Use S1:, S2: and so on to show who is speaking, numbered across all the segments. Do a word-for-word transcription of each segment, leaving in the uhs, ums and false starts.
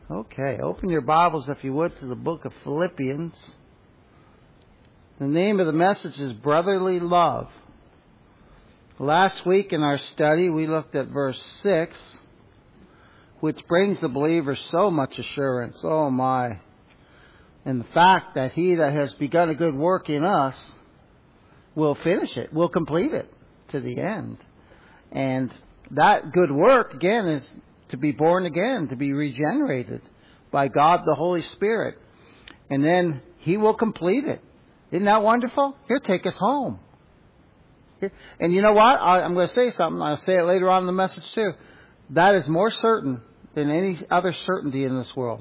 S1: Okay, open your Bibles, if you would, to the book of Philippians. The name of the message is Brotherly Love. Last week in our study, we looked at verse six, which brings the believer so much assurance. Oh my. And the fact that he that has begun a good work in us will finish it, will complete it to the end. And that good work, again, is to be born again, to be regenerated by God the Holy Spirit. And then He will complete it. Isn't that wonderful? He'll take us home. And you know what? I, I'm going to say something. I'll say it later on in the message too. That is more certain than any other certainty in this world.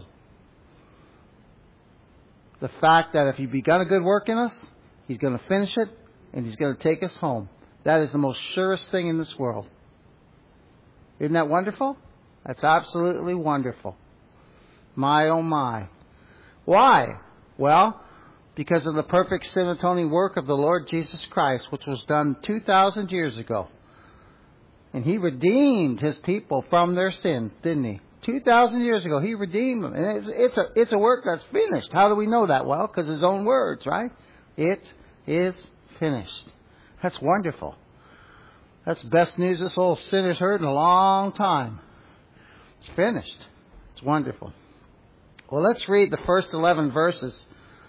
S1: The fact that if He's begun a good work in us, He's going to finish it and He's going to take us home. That is the most surest thing in this world. Isn't that wonderful? That's absolutely wonderful. My, oh my. Why? Well, because of the perfect sin atoning work of the Lord Jesus Christ, which was done two thousand years ago. And He redeemed His people from their sins, didn't He? two thousand years ago, He redeemed them. And it's, it's, a, it's a work that's finished. How do we know that? Well, because His own words, right? It is finished. That's wonderful. That's the best news this old sinner's heard in a long time. It's finished. It's wonderful. Well, let's read the first eleven verses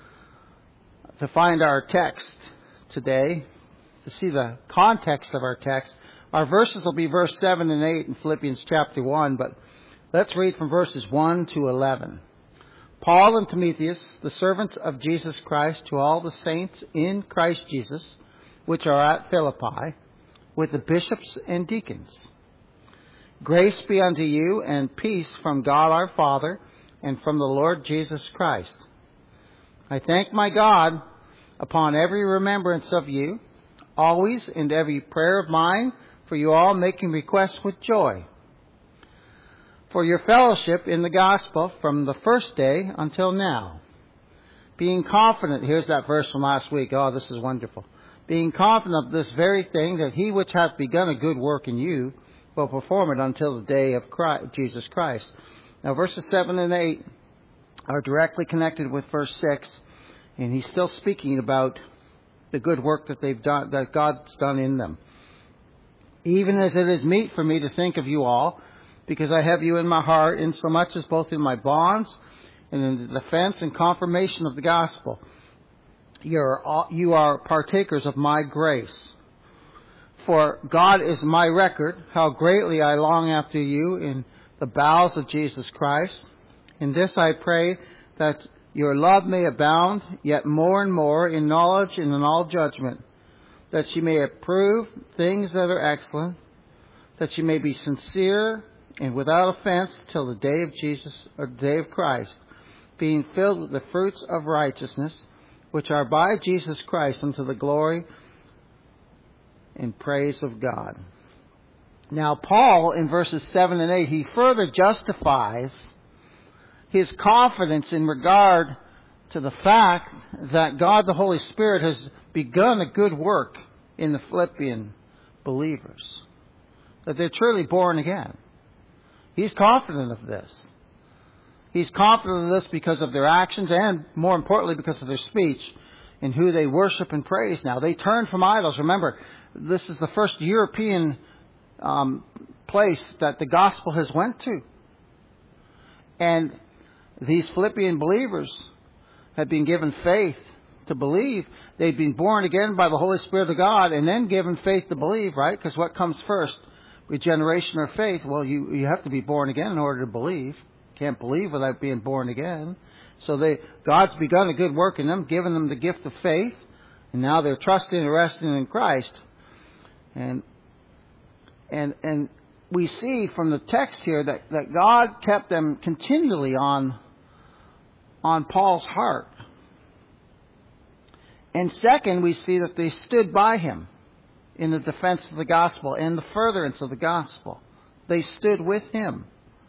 S1: to find our text today, to see the context of our text. Our verses will be verse seven and eight in Philippians chapter one, but let's read from verses one to eleven. Paul and Timotheus, the servants of Jesus Christ, to all the saints in Christ Jesus, which are at Philippi, with the bishops and deacons. Grace be unto you and peace from God our Father and from the Lord Jesus Christ. I thank my God upon every remembrance of you, always in every prayer of mine, for you all making requests with joy, for your fellowship in the gospel from the first day until now, being confident. Here's that verse from last week. Oh, this is wonderful. Being confident of this very thing, that He which hath begun a good work in you will perform it until the day of Christ, Jesus Christ. Now, verses seven and eight are directly connected with verse six, and he's still speaking about the good work that they've done, that God's done in them. Even as it is meet for me to think of you all, because I have you in my heart, insomuch as both in my bonds and in the defense and confirmation of the gospel, you are, you are partakers of my grace. For God is my record, how greatly I long after you in the bowels of Jesus Christ. In this I pray, that your love may abound yet more and more in knowledge and in all judgment, that you may approve things that are excellent, that you may be sincere and without offense till the day of Jesus, or the day of Christ, being filled with the fruits of righteousness, which are by Jesus Christ unto the glory and praise of God. Now, Paul, in verses seven and eight, he further justifies his confidence in regard to the fact that God the Holy Spirit has begun a good work in the Philippian believers, that they're truly born again. He's confident of this. He's confident of this because of their actions and, more importantly, because of their speech and who they worship and praise now. They turn from idols. Remember, this is the first European um, place that the gospel has went to. And these Philippian believers had been given faith to believe. They'd been born again by the Holy Spirit of God and then given faith to believe, right? Because what comes first? Regeneration or faith? Well, you, you have to be born again in order to believe. Can't believe without being born again. So they, God's begun a good work in them, given them the gift of faith, and now they're trusting and resting in Christ. And and and we see from the text here that, that God kept them continually on on Paul's heart. And second, we see that they stood by him in the defense of the gospel and the furtherance of the gospel. They stood with him.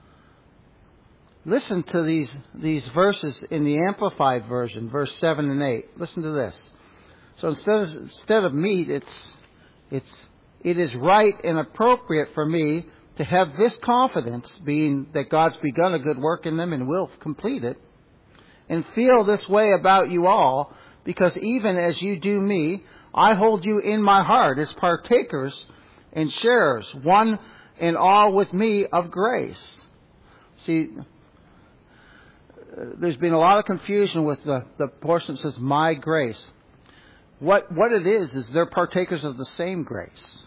S1: Listen to these, these verses in the Amplified Version, verse seven and eight. Listen to this. So instead of, instead of meat, it's, it's, it is right and appropriate for me to have this confidence, being that God's begun a good work in them and will complete it, and feel this way about you all, because even as you do me, I hold you in my heart as partakers and sharers, one and all with me of grace. See, there's been a lot of confusion with the, the portion that says, my grace. What, what it is, is they're partakers of the same grace.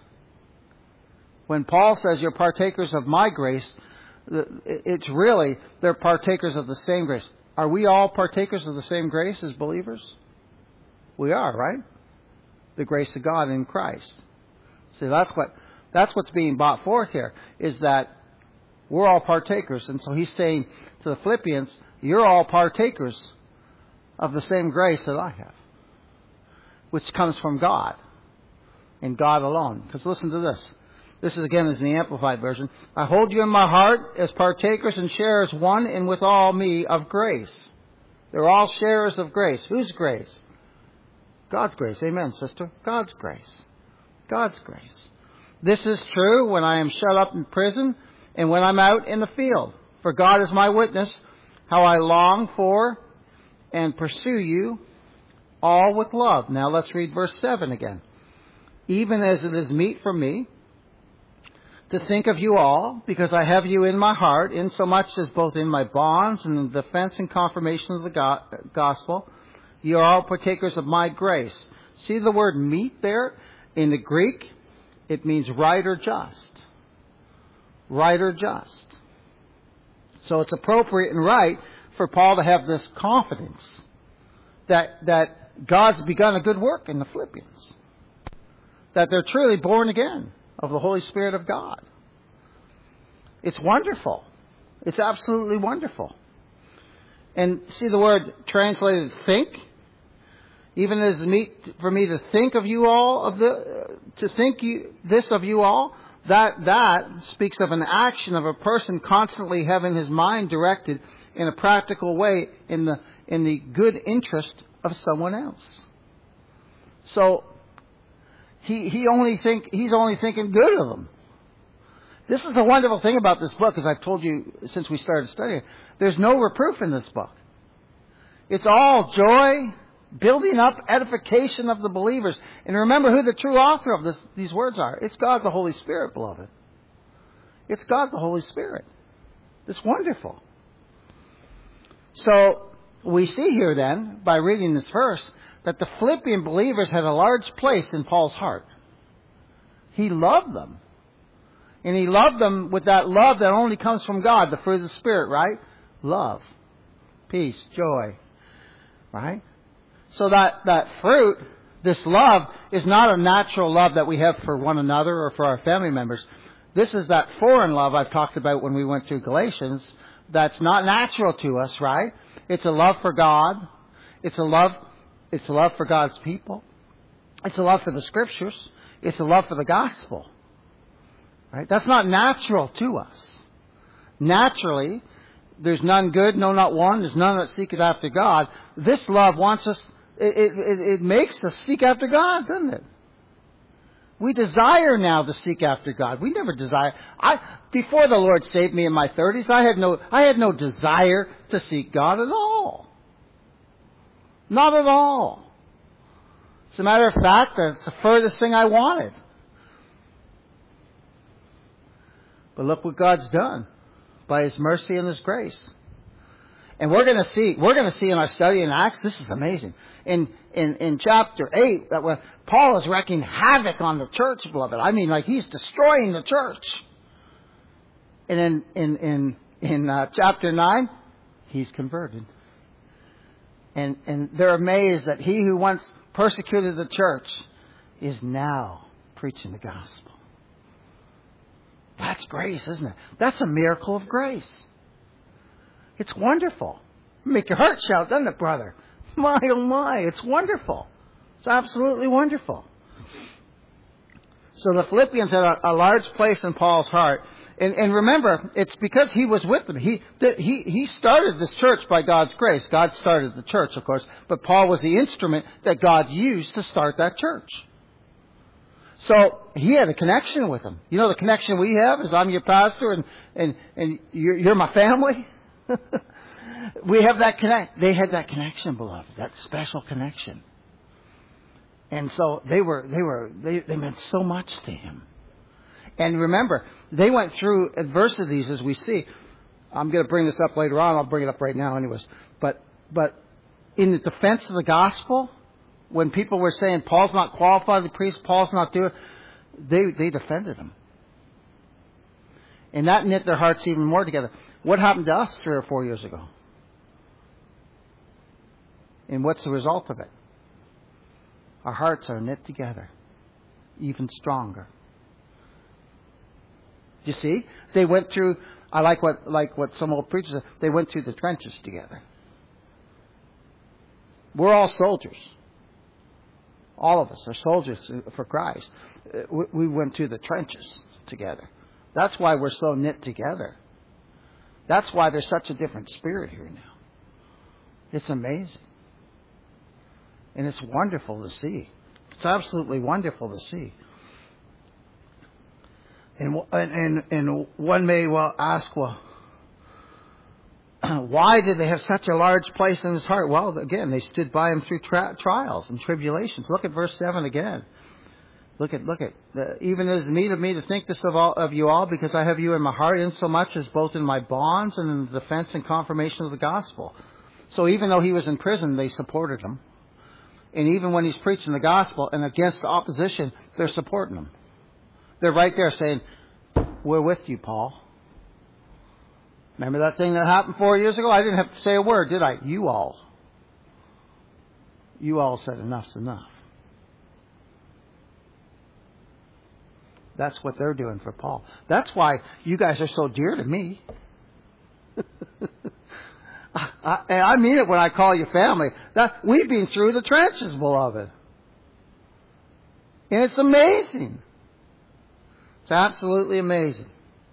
S1: When Paul says you're partakers of my grace, it's really, they're partakers of the same grace. Are we all partakers of the same grace as believers? We are, right? The grace of God in Christ. See, that's what, that's what's being brought forth here, is that we're all partakers. And so he's saying to the Philippians, you're all partakers of the same grace that I have, which comes from God and God alone. Because listen to this. This is again is the Amplified Version. I hold you in my heart as partakers and sharers one and with all me of grace. They're all sharers of grace. Whose grace? God's grace. Amen, sister. God's grace. God's grace. This is true when I am shut up in prison and when I'm out in the field. For God is my witness, how I long for and pursue you all with love. Now let's read verse seven again. Even as it is meet for me to think of you all, because I have you in my heart, insomuch as both in my bonds and in the defense and confirmation of the go- gospel, you are all partakers of my grace. See the word meet there? In the Greek, it means right or just. Right or just. So it's appropriate and right for Paul to have this confidence that, that God's begun a good work in the Philippians. That they're truly born again of the Holy Spirit of God. It's wonderful. It's absolutely wonderful. And see the word translated think? Even as meet for me to think of you all, of the, to think you, this of you all, that, that speaks of an action of a person constantly having his mind directed in a practical way in the, in the good interest of someone else. So, He he only think he's only thinking good of them. This is the wonderful thing about this book, as I've told you since we started studying. There's no reproof in this book. It's all joy, building up, edification of the believers. And remember who the true author of this, these words are. It's God the Holy Spirit, beloved. It's God the Holy Spirit. It's wonderful. So we see here then, by reading this verse, that the Philippian believers had a large place in Paul's heart. He loved them. And he loved them with that love that only comes from God, the fruit of the Spirit, right? Love, peace, joy, right? So that, that fruit, this love, is not a natural love that we have for one another or for our family members. This is that foreign love I've talked about when we went through Galatians that's not natural to us, right? It's a love for God. It's a love It's a love for God's people. It's a love for the Scriptures. It's a love for the gospel. Right? That's not natural to us. Naturally, there's none good, no, not one. There's none that seeketh after God. This love wants us, it, it, it makes us seek after God, doesn't it? We desire now to seek after God. We never desire. I, before the Lord saved me in my thirties, I had no, I had no desire to seek God at all. Not at all. As a matter of fact, it's the furthest thing I wanted. But look what God's done by His mercy and His grace. And we're going to see, we're going to see in our study in Acts, this is amazing. In, in, in chapter eight, that when Paul is wreaking havoc on the church, beloved. I mean, like he's destroying the church. And in, in, in, in uh, chapter nine, he's converted. And, and they're amazed that he who once persecuted the church is now preaching the gospel. That's grace, isn't it? That's a miracle of grace. It's wonderful. Make your heart shout, doesn't it, brother? My, oh my, it's wonderful. It's absolutely wonderful. So the Philippians had a, a large place in Paul's heart. And, and remember, it's because he was with them. He, he, he started this church by God's grace. God started the church, of course. But Paul was the instrument that God used to start that church. So he had a connection with them. You know, the connection we have is I'm your pastor and, and, and you're, you're my family. We have that connect. They had that connection, beloved, that special connection. And so they were, they were, they, they meant so much to him. And remember, they went through adversities as we see. I'm going to bring this up later on. I'll bring it up right now anyways. But, but in the defense of the gospel, when people were saying Paul's not qualified as a priest, Paul's not doing, they, they defended him. And that knit their hearts even more together. What happened to us three or four years ago? And what's the result of it? Our hearts are knit together, even stronger. Do you see? They went through, I like what like what some old preachers said, they went through the trenches together. We're all soldiers. All of us are soldiers for Christ. We went through the trenches together. That's why we're so knit together. That's why there's such a different spirit here now. It's amazing. And it's wonderful to see. It's absolutely wonderful to see. And and and one may well ask, well, why did they have such a large place in his heart? Well, again, they stood by him through tri- trials and tribulations. Look at verse seven again. Look at, look at, uh, even it is meet of me to think this of all of you all, because I have you in my heart, insomuch as both in my bonds and in the defense and confirmation of the gospel. So even though he was in prison, they supported him. And even when he's preaching the gospel and against the opposition, they're supporting him. They're right there saying, we're with you, Paul. Remember that thing that happened four years ago? I didn't have to say a word, did I? You all. You all said enough's enough. That's what they're doing for Paul. That's why you guys are so dear to me. I, I, I mean it when I call you family. That, we've been through the trenches, beloved. And it's amazing. It's absolutely amazing.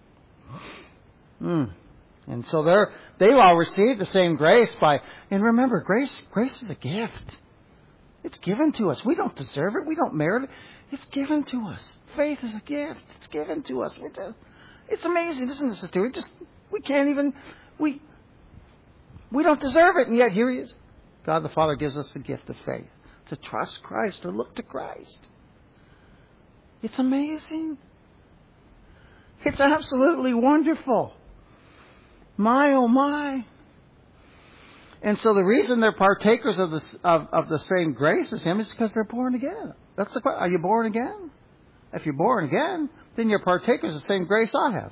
S1: Mm. And so they're, they've all received the same grace by, and remember, grace, grace is a gift. It's given to us. We don't deserve it. We don't merit it. It's given to us. Faith is a gift. It's given to us. It's amazing, isn't it, sister? We just, we can't even, we, we don't deserve it. And yet here he is. God the Father gives us the gift of faith. To trust Christ, to look to Christ. It's amazing. It's absolutely wonderful. My, oh my. And so the reason they're partakers of the, of, of the same grace as him is because they're born again. That's the question. Are you born again? If you're born again, then you're partakers of the same grace I have.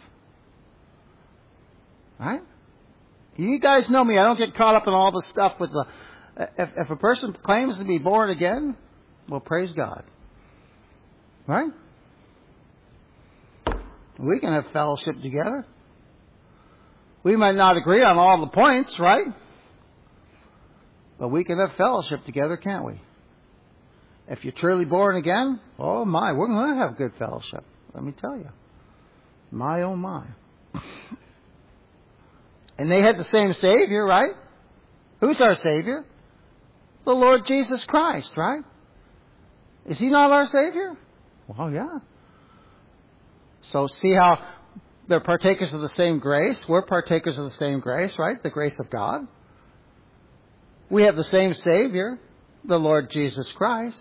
S1: Right? You guys know me. I don't get caught up in all the stuff with the... If, if a person claims to be born again, well, praise God. Right? We can have fellowship together. We might not agree on all the points, right? But we can have fellowship together, can't we? If you're truly born again, oh my, we're going to have good fellowship. Let me tell you. My, oh my. And they had the same Savior, right? Who's our Savior? The Lord Jesus Christ, right? Is He not our Savior? Well, yeah. So see how they're partakers of the same grace. We're partakers of the same grace, right? The grace of God. We have the same Savior, the Lord Jesus Christ.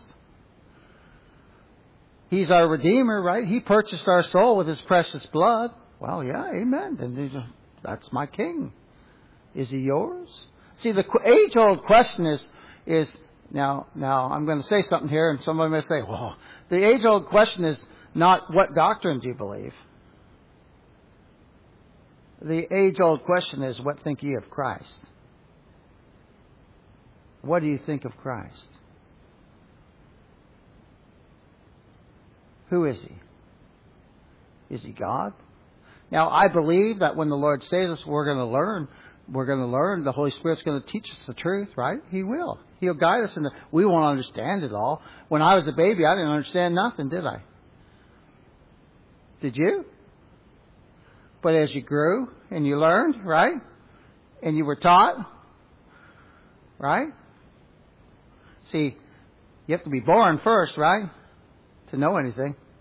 S1: He's our Redeemer, right? He purchased our soul with His precious blood. Well, yeah, amen. Then that's my King. Is He yours? See, the age-old question is, is now, now I'm going to say something here, and somebody may say, well, the age-old question is not what doctrine do you believe? The age-old question is, what think ye of Christ? What do you think of Christ? Who is He? Is He God? Now, I believe that when the Lord saves us, we're going to learn. We're going to learn. The Holy Spirit's going to teach us the truth, right? He will. He'll guide us. And we won't understand it all. When I was a baby, I didn't understand nothing, did I? Did you? But as you grew and you learned, right? And you were taught, right? See, you have to be born first, right? To know anything.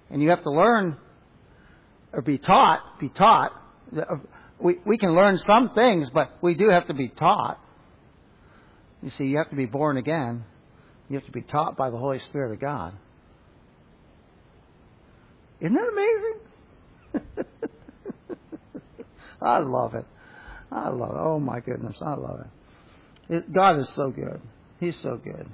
S1: And you have to learn or be taught, be taught. We, we can learn some things, but we do have to be taught. You see, you have to be born again. You have to be taught by the Holy Spirit of God. Isn't that amazing? I love it. I love it. Oh my goodness, I love it. it. God is so good. He's so good.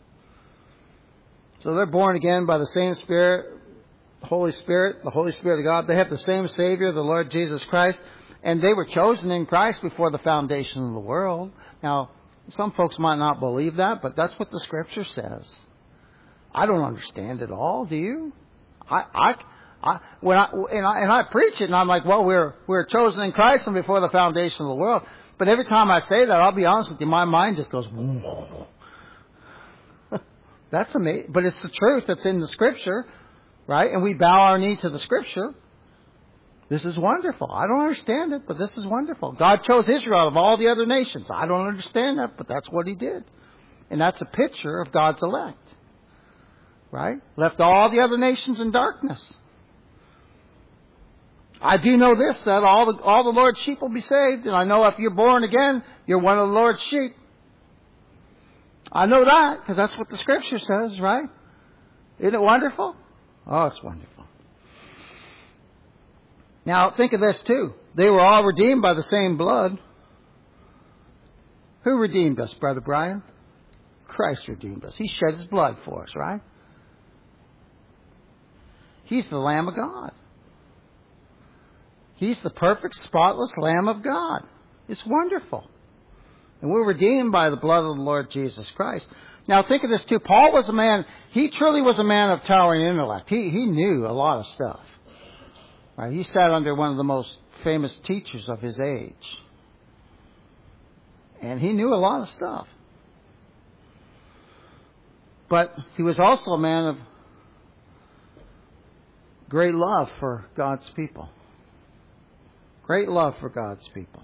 S1: So they're born again by the same Spirit, Holy Spirit, the Holy Spirit of God. They have the same Savior, the Lord Jesus Christ. And they were chosen in Christ before the foundation of the world. Now, some folks might not believe that, but that's what the Scripture says. I don't understand it all, do you? I, I, I, when I, and I, and I preach it, and I'm like, well, we're, we're chosen in Christ and before the foundation of the world. But every time I say that, I'll be honest with you, my mind just goes, that's amazing. But it's the truth that's in the Scripture, right? And we bow our knee to the Scripture. This is wonderful. I don't understand it, but this is wonderful. God chose Israel out of all the other nations. I don't understand that, but that's what He did. And that's a picture of God's elect. Right? Left all the other nations in darkness. I do know this, that all the, all the Lord's sheep will be saved. And I know if you're born again, you're one of the Lord's sheep. I know that, because that's what the Scripture says, right? Isn't it wonderful? Oh, it's wonderful. Now, think of this too. They were all redeemed by the same blood. Who redeemed us, Brother Brian? Christ redeemed us. He shed His blood for us, right? He's the Lamb of God. He's the perfect, spotless Lamb of God. It's wonderful. And we're redeemed by the blood of the Lord Jesus Christ. Now, think of this too. Paul was a man, he truly was a man of towering intellect. He, he knew a lot of stuff. Right? He sat under one of the most famous teachers of his age. And he knew a lot of stuff. But he was also a man of great love for God's people. Great love for God's people.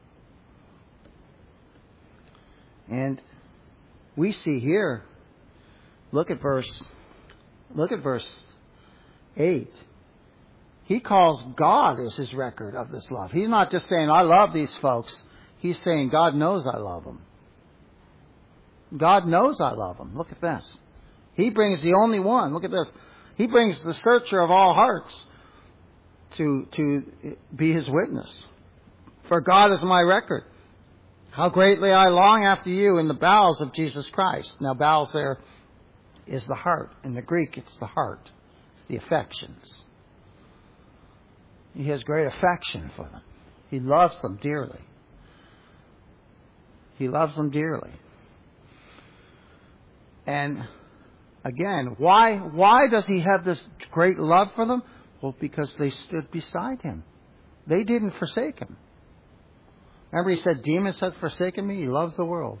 S1: And we see here, look at verse, look at verse eight. He calls God as His record of this love. He's not just saying, I love these folks. He's saying, God knows I love them. God knows I love them. Look at this. He brings the only one. Look at this. He brings the searcher of all hearts to, to be His witness. For God is my record. How greatly I long after you in the bowels of Jesus Christ. Now, bowels there is the heart. In the Greek, it's the heart. It's the affections. He has great affection for them. He loves them dearly. He loves them dearly. And again, why, why does He have this great love for them? Well, because they stood beside Him. They didn't forsake Him. Remember He said, Demas has forsaken me. He loves the world.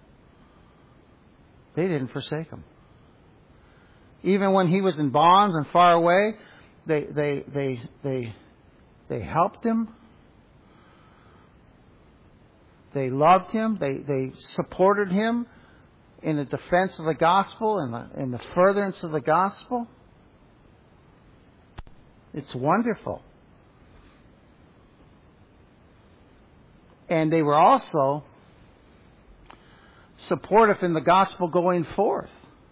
S1: They didn't forsake Him. Even when He was in bonds and far away, they, they, they, they, They helped Him. They loved Him. They, they supported Him in the defense of the gospel and the, in the furtherance of the gospel. It's wonderful. And they were also supportive in the gospel going forth.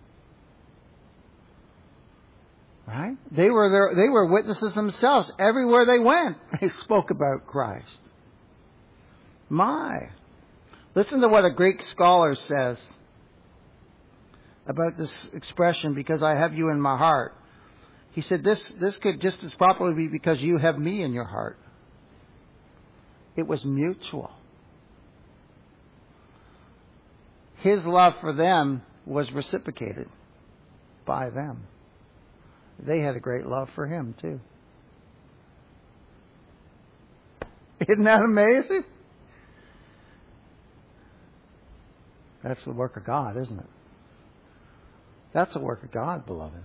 S1: Right? They were there, they were witnesses themselves. Everywhere they went, they spoke about Christ. My. Listen to what a Greek scholar says about this expression, because I have you in my heart. He said this, this could just as properly be because you have me in your heart. It was mutual. His love for them was reciprocated by them. They had a great love for Him too. Isn't that amazing? That's the work of God, isn't it? That's the work of God, beloved.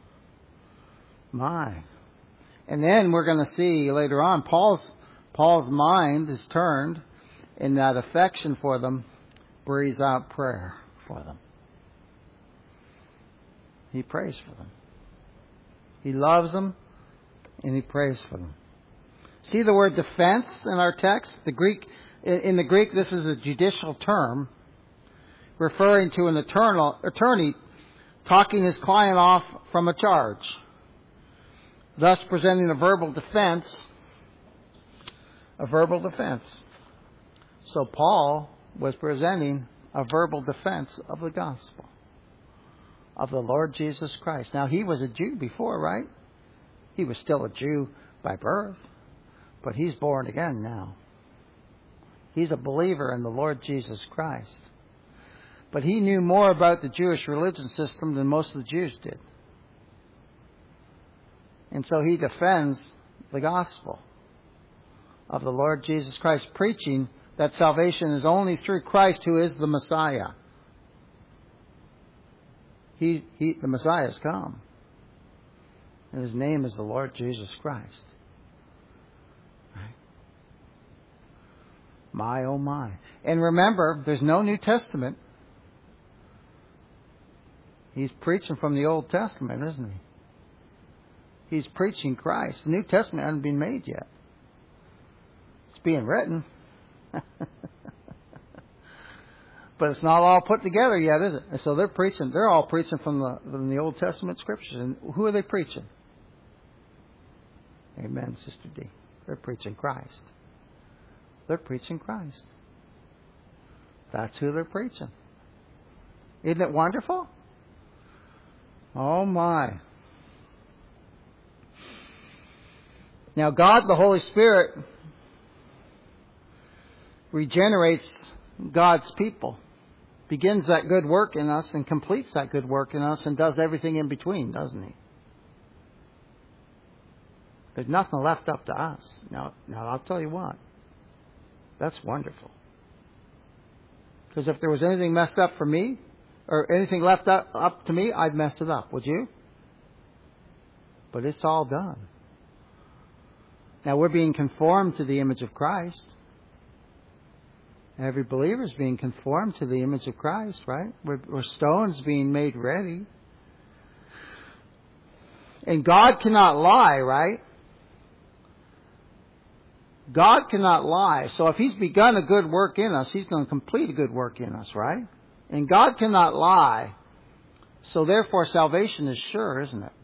S1: My. And then we're going to see later on, Paul's Paul's mind is turned in that affection for them, breathes out prayer for them. He prays for them. He loves them and he prays for them. See the word defense in our text? The Greek, in the Greek, this is a judicial term referring to an eternal, attorney talking his client off from a charge, thus presenting a verbal defense, a verbal defense. So Paul was presenting a verbal defense of the gospel of the Lord Jesus Christ. Now, he was a Jew before, right? He was still a Jew by birth, but he's born again now. He's a believer in the Lord Jesus Christ. But he knew more about the Jewish religion system than most of the Jews did. And so he defends the gospel of the Lord Jesus Christ, preaching that salvation is only through Christ, who is the Messiah. He, he, the Messiah has come. And his name is the Lord Jesus Christ. Right? My, oh my. And remember, there's no New Testament. He's preaching from the Old Testament, isn't he? He's preaching Christ. The New Testament hasn't been made yet. It's being written. But it's not all put together yet, is it? And so they're preaching. They're all preaching from the, from the Old Testament scriptures. And who are they preaching? Amen, Sister D. They're preaching Christ. They're preaching Christ. That's who they're preaching. Isn't it wonderful? Oh my. Now God, the Holy Spirit, regenerates God's people, begins that good work in us and completes that good work in us and does everything in between, doesn't he? There's nothing left up to us. Now, now I'll tell you what. That's wonderful. Because if there was anything messed up for me, or anything left up, up to me, I'd mess it up. Would you? But it's all done. Now we're being conformed to the image of Christ. Every believer is being conformed to the image of Christ, right? We're, we're stones being made ready. And God cannot lie, right? God cannot lie. So if He's begun a good work in us, He's going to complete a good work in us, right? And God cannot lie. So therefore salvation is sure, isn't it?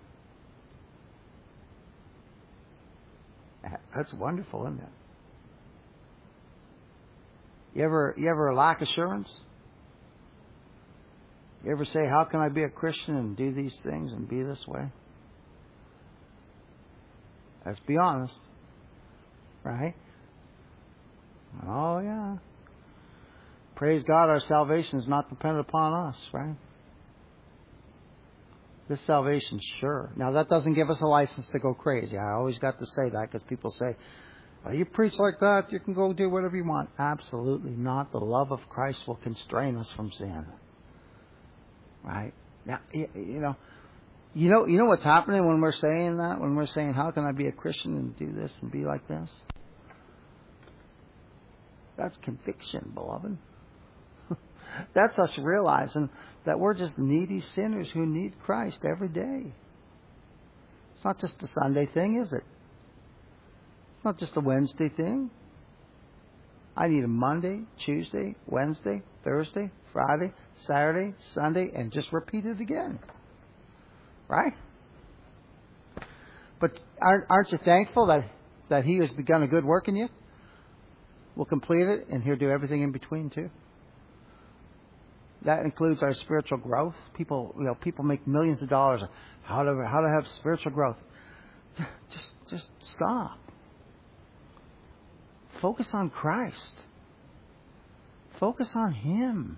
S1: That's wonderful, isn't it? You ever, you ever lack assurance? You ever say, how can I be a Christian and do these things and be this way? Let's be honest. Right? Oh, yeah. Praise God, our salvation is not dependent upon us, right? This salvation's sure. Now, that doesn't give us a license to go crazy. I always got to say that because people say, oh, you preach like that, you can go do whatever you want. Absolutely not. The love of Christ will constrain us from sin. Right? Now, you know, you know, you know what's happening when we're saying that? When we're saying, how can I be a Christian and do this and be like this? That's conviction, beloved. That's us realizing that we're just needy sinners who need Christ every day. It's not just a Sunday thing, is it? It's not just a Wednesday thing. I need a Monday, Tuesday, Wednesday, Thursday, Friday, Saturday, Sunday, and just repeat it again. Right? But aren't, aren't you thankful that, that He has begun a good work in you? We'll complete it, and He'll do everything in between too. That includes our spiritual growth. People, you know, people make millions of dollars. How to how to have spiritual growth? Just just stop. Focus on Christ. Focus on Him.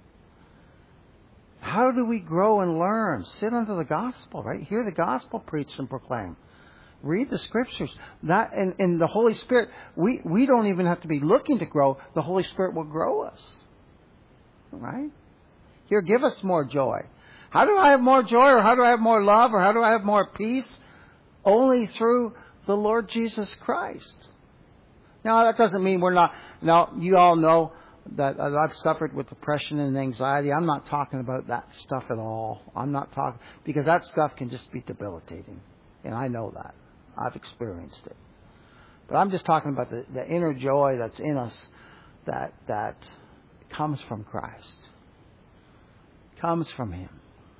S1: How do we grow and learn? Sit under the gospel, right? Hear the gospel preached and proclaimed. Read the scriptures. That and, and the Holy Spirit, we, we don't even have to be looking to grow. The Holy Spirit will grow us. Right? Here, give us more joy. How do I have more joy, or how do I have more love, or how do I have more peace? Only through the Lord Jesus Christ. Now, that doesn't mean we're not... Now, you all know that I've suffered with depression and anxiety. I'm not talking about that stuff at all. I'm not talking... Because that stuff can just be debilitating. And I know that. I've experienced it. But I'm just talking about the, the inner joy that's in us that that comes from Christ. Comes from Him.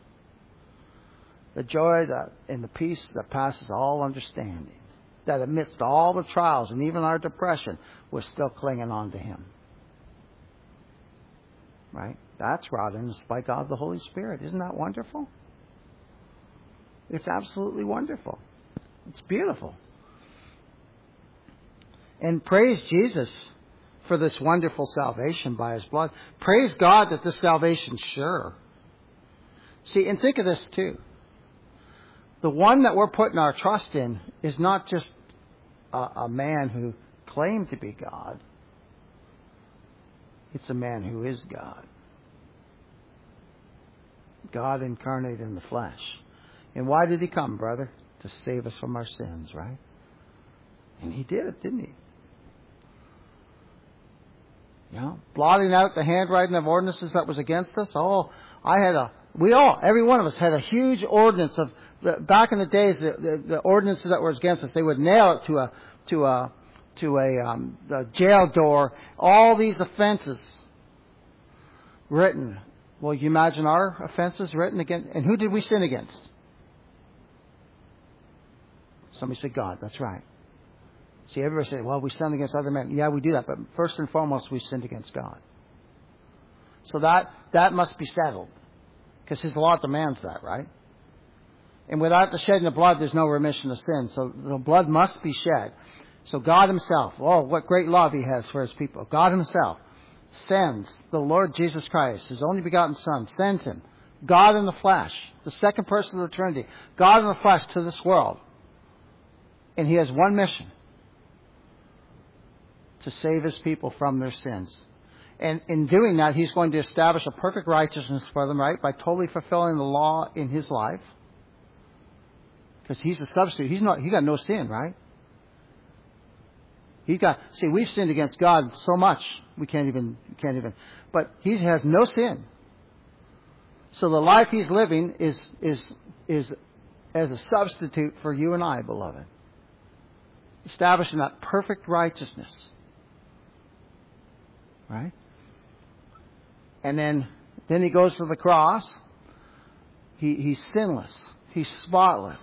S1: The joy that and the peace that passes all understanding. That amidst all the trials and even our depression, we're still clinging on to Him. Right? That's wrought in us by God the Holy Spirit. Isn't that wonderful? It's absolutely wonderful. It's beautiful. And praise Jesus for this wonderful salvation by His blood. Praise God that this salvation's sure. See, and think of this too. The one that we're putting our trust in is not just a, a man who claimed to be God. It's a man who is God. God incarnate in the flesh. And why did He come, brother? To save us from our sins, right? And He did it, didn't He? You know, blotting out the handwriting of ordinances that was against us. Oh, I had a, we all, every one of us had a huge ordinance of, the, back in the days, the, the, the ordinances that were against us, they would nail it to a, to a, to a, um, a jail door. All these offenses written. Well, you imagine our offenses written against, and who did we sin against? Somebody said God. That's right. See, everybody says, well, we sinned against other men. Yeah, we do that. But first and foremost, we sinned against God. So that, that must be settled. Because His law demands that, right? And without the shedding of blood, there's no remission of sin. So the blood must be shed. So God Himself, oh, what great love He has for His people. God Himself sends the Lord Jesus Christ, His only begotten Son, sends Him. God in the flesh, the second person of the Trinity. God in the flesh to this world. And He has one mission. To save His people from their sins. And in doing that, He's going to establish a perfect righteousness for them, right? By totally fulfilling the law in His life. Because He's the substitute. He's not, He got no sin, right? He got, see, we've sinned against God so much, we can't even, can't even, but He has no sin. So the life He's living is, is, is as a substitute for you and I, beloved. Establishing that perfect righteousness. Right? And then, then He goes to the cross. He, he's sinless. He's spotless.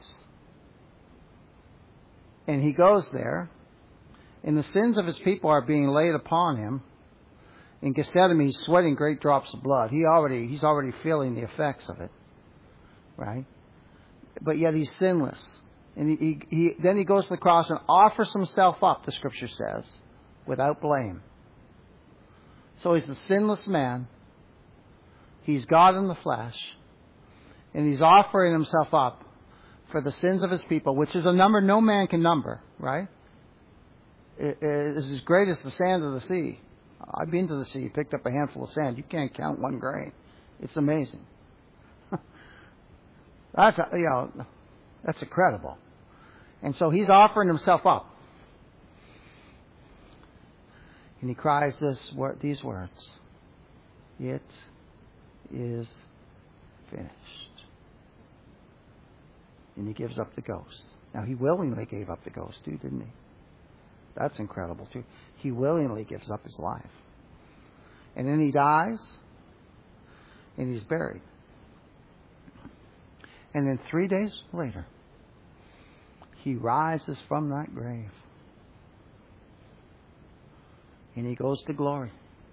S1: And He goes there. And the sins of His people are being laid upon Him. In Gethsemane, He's sweating great drops of blood. He already, he's already feeling the effects of it. Right? But yet He's sinless. And he, he, he, then He goes to the cross and offers Himself up, the Scripture says, without blame. So He's a sinless man. He's God in the flesh. And He's offering Himself up for the sins of His people, which is a number no man can number, right? It is as great as the sand of the sea. I've been to the sea, picked up a handful of sand. You can't count one grain. It's amazing. That's, you know, that's incredible. And so He's offering Himself up. And He cries this, these words. It is finished. And He gives up the ghost. Now, He willingly gave up the ghost too, didn't He? That's incredible too. He willingly gives up His life. And then He dies. And He's buried. And then three days later, He rises from that grave. And He goes to glory.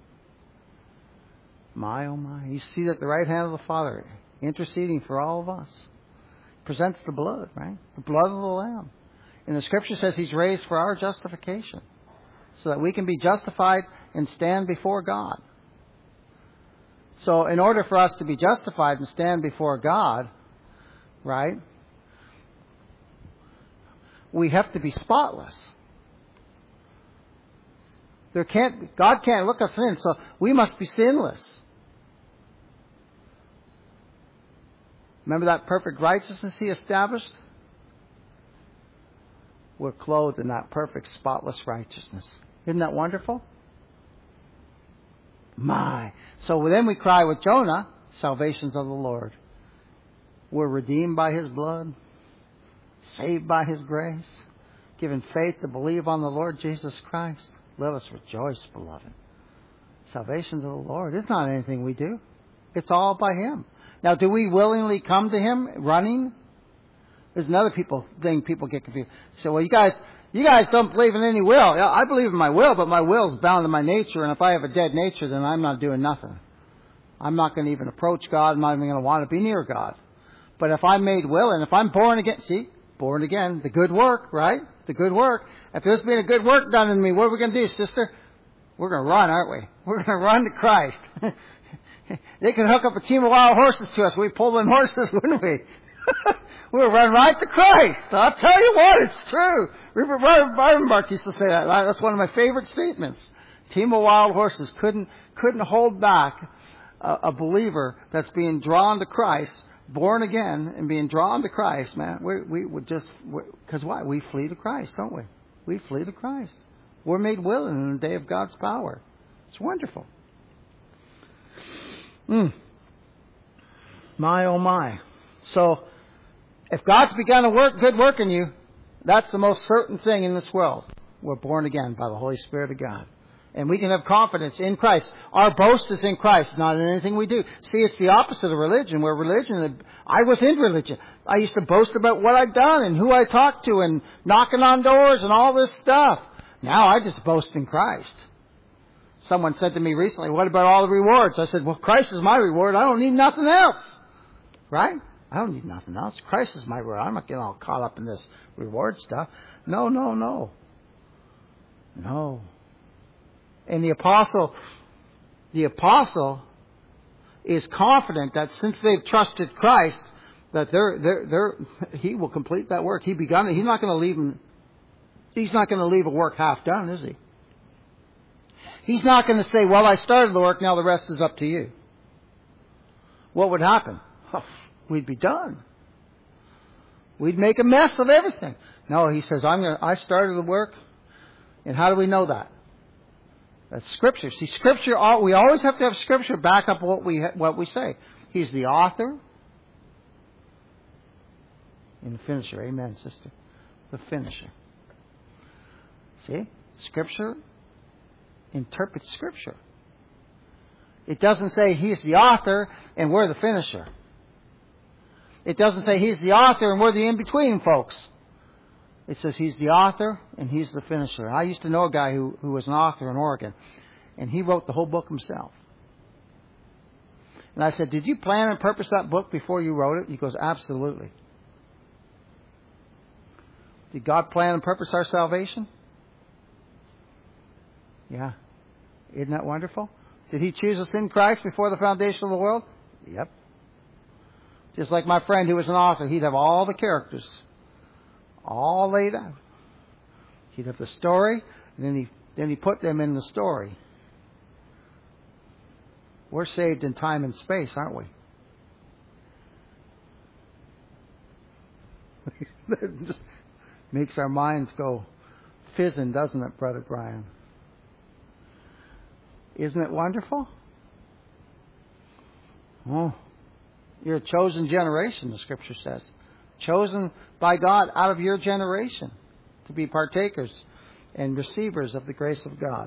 S1: My, oh my. He's seated at the right hand of the Father, interceding for all of us. Presents the blood, right? The blood of the Lamb. And the Scripture says He's raised for our justification. So that we can be justified and stand before God. So in order for us to be justified and stand before God, right, we have to be spotless. There can't, God can't look us in, so we must be sinless. Remember that perfect righteousness He established? We're clothed in that perfect, spotless righteousness. Isn't that wonderful? My. So then we cry with Jonah, salvation's of the Lord. We're redeemed by His blood. saved by His grace, given faith to believe on the Lord Jesus Christ. Let us rejoice, beloved. Salvation's of the Lord. It's not anything we do. It's all by Him. Now, do we willingly come to Him running? There's another people thing people get confused. So, well, you guys, you guys don't believe in any will. Yeah, I believe in my will, but my will is bound to my nature, and if I have a dead nature, then I'm not doing nothing. I'm not going to even approach God. I'm not even going to want to be near God. But if I'm made will, and if I'm born again, see, born again, the good work, right? The good work. If there's been a good work done in me, what are we going to do, sister? We're going to run, aren't we? We're going to run to Christ. They could hook up a team of wild horses to us. We pull them horses, wouldn't we? We'll run right to Christ. I'll tell you what, it's true. Reverend Bartenbark used to say that. That's one of my favorite statements. Team of wild horses couldn't couldn't hold back a, a believer that's being drawn to Christ, born again, and being drawn to Christ. Man, we we would just because why we flee to Christ, don't we? We flee to Christ. We're made willing in the day of God's power. It's wonderful. Mm. My, oh my. So, if God's begun a work, good work in you, that's the most certain thing in this world. We're born again by the Holy Spirit of God. And we can have confidence in Christ. Our boast is in Christ, not in anything we do. See, it's the opposite of religion, where religion, I was in religion. I used to boast about what I'd done and who I talked to and knocking on doors and all this stuff. Now I just boast in Christ. Someone said to me recently, what about all the rewards? I said, well, Christ is my reward. I don't need nothing else. Right? I don't need nothing else. Christ is my reward. I'm not getting all caught up in this reward stuff. No, no, no. No. And the apostle, the apostle is confident that since they've trusted Christ, that they're, they're, they're, he will complete that work. He begun it. He's not going to leave them. He's not going to leave a work half done, is he? He's not going to say, well, I started the work, now the rest is up to you. What would happen? Oh, we'd be done. We'd make a mess of everything. No, he says, I'm going to, I started the work. And how do we know that? That's Scripture. See, Scripture, we always have to have Scripture back up what we, what we say. He's the author and the finisher. Amen, sister. The finisher. See? Scripture interprets Scripture. It doesn't say He's the author and we're the finisher. It doesn't say He's the author and we're the in-between folks. It says He's the author and He's the finisher. I used to know a guy who, who was an author in Oregon, and he wrote the whole book himself. And I said, did you plan and purpose that book before you wrote it? He goes, absolutely. Did God plan and purpose our salvation? Yeah. Isn't that wonderful? Did He choose us in Christ before the foundation of the world? Yep. Just like my friend who was an author, he'd have all the characters all laid out. He'd have the story, and then he then he put them in the story. We're saved in time and space, aren't we? It just makes our minds go fizzing, doesn't it, Brother Brian? Isn't it wonderful? Oh, you're a chosen generation, the Scripture says. Chosen by God out of your generation to be partakers and receivers of the grace of God.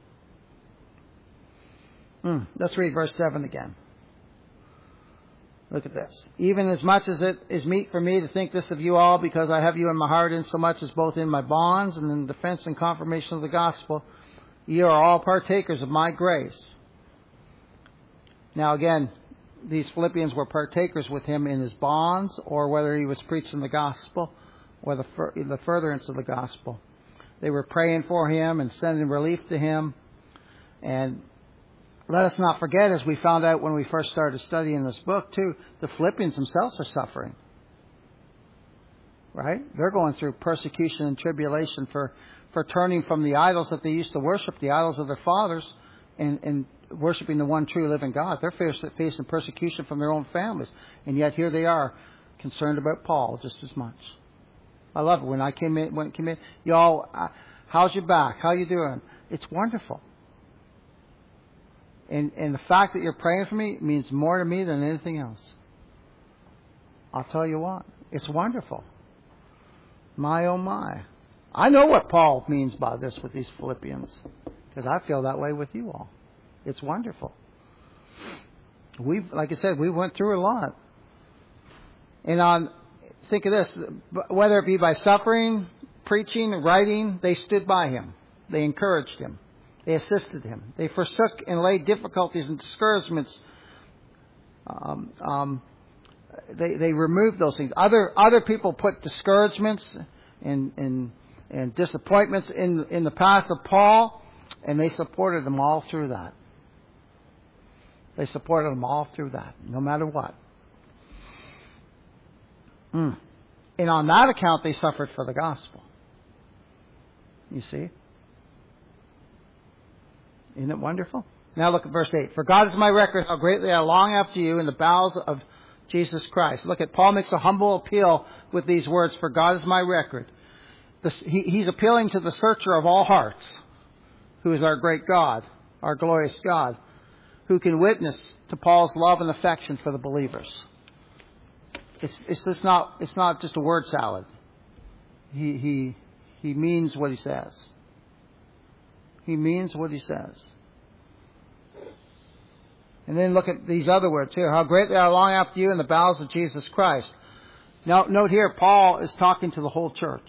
S1: Mm, let's read verse seven again. Look at this. Even as much as it is meet for me to think this of you all, because I have you in my heart, insomuch as both in my bonds and in defense and confirmation of the gospel, ye are all partakers of my grace. Now again, these Philippians were partakers with him in his bonds, or whether he was preaching the gospel, or the, fur- the furtherance of the gospel. They were praying for him and sending relief to him. And let us not forget, as we found out when we first started studying this book too, the Philippians themselves are suffering. Right? They're going through persecution and tribulation for, for turning from the idols that they used to worship, the idols of their fathers, and, and worshiping the one true living God. They're facing persecution from their own families. And yet here they are, concerned about Paul just as much. I love it. When I came in, when it came in, y'all, uh, how's your back? How you doing? It's wonderful. And, and the fact that you're praying for me means more to me than anything else. I'll tell you what. It's wonderful. My, oh my. I know what Paul means by this with these Philippians, because I feel that way with you all. It's wonderful. We, like I said, we went through a lot. And on, think of this, whether it be by suffering, preaching, writing, they stood by him. They encouraged him. They assisted him. They forsook and laid difficulties and discouragements. Um, um, they they removed those things. Other other people put discouragements and and and disappointments in in the path of Paul, and they supported him all through that. They supported him all through that, no matter what. Mm. And on that account, they suffered for the gospel. You see? Isn't it wonderful? Now look at verse eight. For God is my record, how greatly I long after you in the bowels of Jesus Christ. Look at, Paul makes a humble appeal with these words, for God is my record. This, he, he's appealing to the searcher of all hearts, who is our great God, our glorious God, who can witness to Paul's love and affection for the believers. It's, it's just not, it's not just a word salad. He, he, he means what he says. He means what he says. And then look at these other words here. How greatly I long after you in the bowels of Jesus Christ. Now, note here, Paul is talking to the whole church.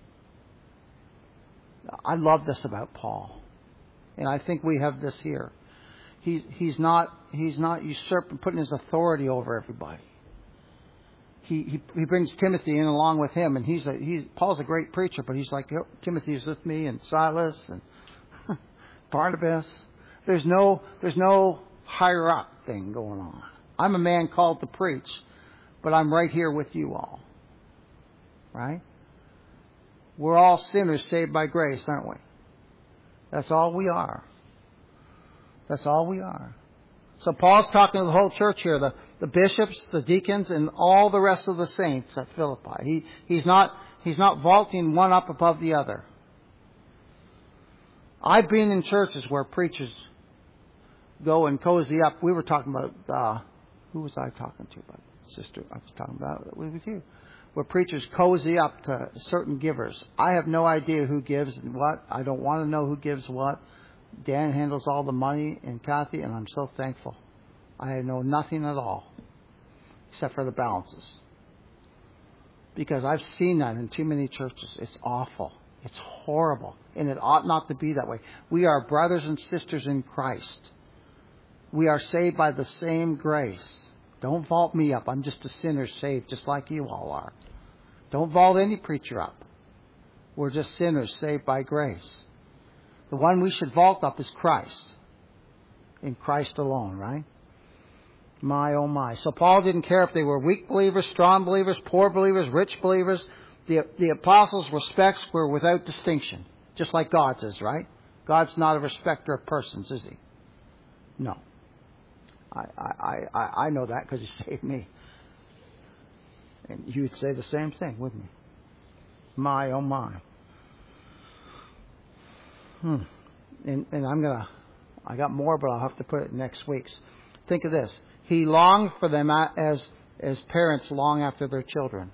S1: I love this about Paul. And I think we have this here. He, he's not, he's not usurping, putting his authority over everybody. He, he, he brings Timothy in along with him. And he's a, he's, Paul's a great preacher, but he's like, oh, Timothy's with me and Silas and Barnabas. There's no, there's no higher up thing going on. I'm a man called to preach, but I'm right here with you all. Right? We're all sinners saved by grace, aren't we? That's all we are. That's all we are. So Paul's talking to the whole church here, the, the bishops, the deacons, and all the rest of the saints at Philippi. He, he's not, he's not vaulting one up above the other. I've been in churches where preachers go and cozy up. We were talking about, uh, who was I talking to? About sister, I was talking about it with you. Where preachers cozy up to certain givers. I have no idea who gives what. I don't want to know who gives what. Dan handles all the money and Kathy, and I'm so thankful. I know nothing at all except for the balances. Because I've seen that in too many churches. It's awful. It's horrible. And it ought not to be that way. We are brothers and sisters in Christ. We are saved by the same grace. Don't vault me up. I'm just a sinner saved just like you all are. Don't vault any preacher up. We're just sinners saved by grace. The one we should vault up is Christ. In Christ alone, right? My, oh my. So Paul didn't care if they were weak believers, strong believers, poor believers, rich believers. The, the apostles' respects were without distinction. Just like God's is, right? God's not a respecter of persons, is he? No. I, I, I, I know that because he saved me. And you would say the same thing, wouldn't you? My, oh my. Hmm. And, and I'm going to, I got more, but I'll have to put it next week's. Think of this. He longed for them as, as parents long after their children.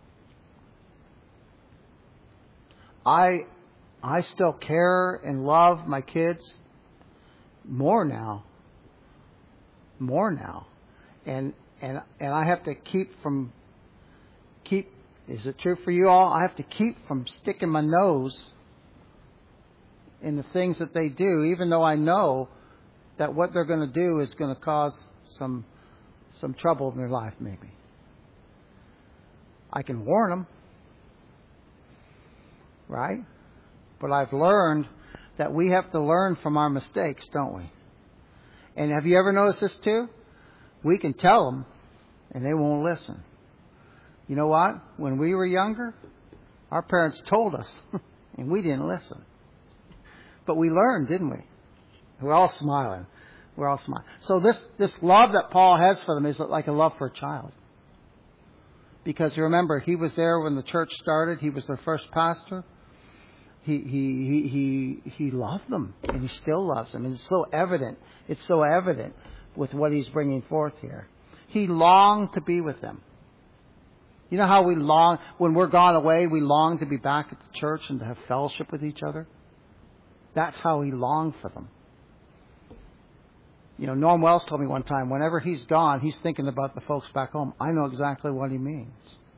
S1: I, I still care and love my kids more now. More now. And, and, and I have to keep from, keep, is it true for you all? I have to keep from sticking my nose in the things that they do, even though I know that what they're going to do is going to cause some some trouble in their life, maybe. I can warn them, right? But I've learned that we have to learn from our mistakes, don't we? And have you ever noticed this too? We can tell them, and they won't listen. You know what? When we were younger, our parents told us, and we didn't listen. But we learned, didn't we? We're all smiling. We're all smiling. So this, this love that Paul has for them is like a love for a child. Because remember, he was there when the church started. He was their first pastor. He, he, he, he, he loved them, and he still loves them. And it's so evident. It's so evident with what he's bringing forth here. He longed to be with them. You know how we long, when we're gone away, we long to be back at the church and to have fellowship with each other? That's how we long for them. You know, Norm Wells told me one time, whenever he's gone, he's thinking about the folks back home. I know exactly what he means.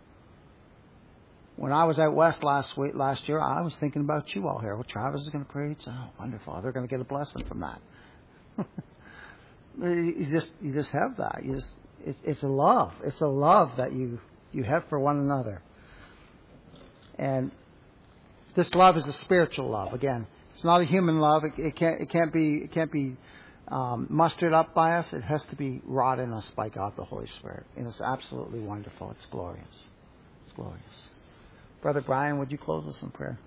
S1: When I was out west last week, last year, I was thinking about you all here. Well, Travis is going to preach. Oh, wonderful. They're going to get a blessing from that. you just, you just have that. You just, it, it's a love. It's a love that you, you have for one another. And this love is a spiritual love. Again, it's not a human love. It, it can't, it can't be, it can't be um, mustered up by us. It has to be wrought in us by God the Holy Spirit. And it's absolutely wonderful. It's glorious. It's glorious. Brother Brian, would you close us in prayer?